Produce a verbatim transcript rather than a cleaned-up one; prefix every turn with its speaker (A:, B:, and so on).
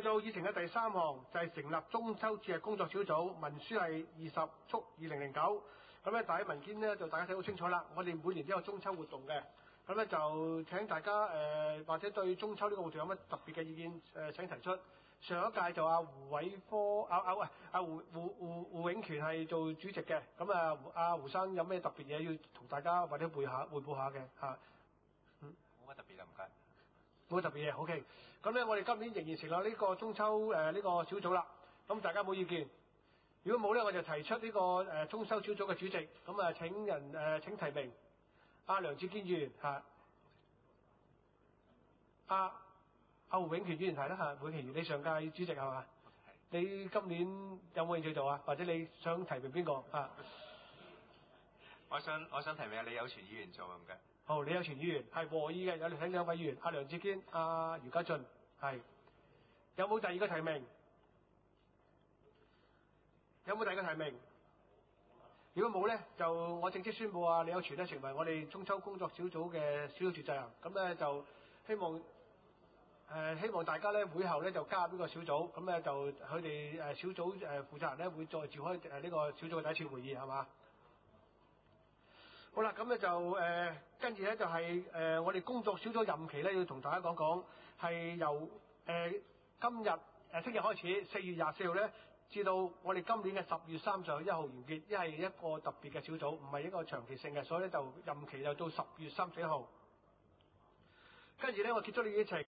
A: 做議程嘅第三項就係、是、成立中秋節日工作小組，文書係二十速二零零九。咁咧，大家文件咧就大家睇好清楚啦。我哋每年都有中秋活動嘅，咁咧就請大家誒、呃、或者對中秋呢個活動有乜特別嘅意見誒、呃、請提出。上一屆就阿胡偉科啊啊喂阿胡胡胡胡永權係做主席嘅，咁啊阿胡生有咩特別嘢要同大家或者匯下匯報下嘅嚇？嗯，
B: 冇乜特別啦，唔該。
A: 冇特別嘢 ，OK。咁咧，我哋今年仍然成立呢個中秋誒呢、呃這個小組啦。咁大家冇意見？如果冇咧，我就提出呢、這個誒、呃、中秋小組嘅主席。咁啊請人誒、呃、請提名。阿、啊、梁志堅議員嚇，阿阿胡永權議員提啦嚇，胡永權議員你上屆主席係嘛？係。你今年有冇興趣做啊？或者你想提名邊個啊？
B: 我想我想提名李有全議員做唔該。
A: 好，李有全議員係和議嘅，有請兩位議員，阿梁志堅、阿余家俊係。有冇第二個提名？有冇第二個提名？如果冇咧，就我正式宣佈啊，李有全咧成為我哋中秋工作小組嘅小組主席人。咁咧就希望誒、呃、希望大家咧會後咧就加入呢個小組，咁咧就佢哋誒小組誒負責人咧會再召開誒呢個小組嘅第一次會議係嘛？好啦，咁咧就誒跟住咧就係、是、誒、呃、我哋工作小組任期咧要同大家講講，係由誒、呃、今日誒聽日開始四月廿四號咧，至到我哋今年嘅十月三十一號完結，一係一個特別嘅小組，唔係一個長期性嘅，所以咧就任期就到十月三十一號。跟住咧我結束呢啲議程。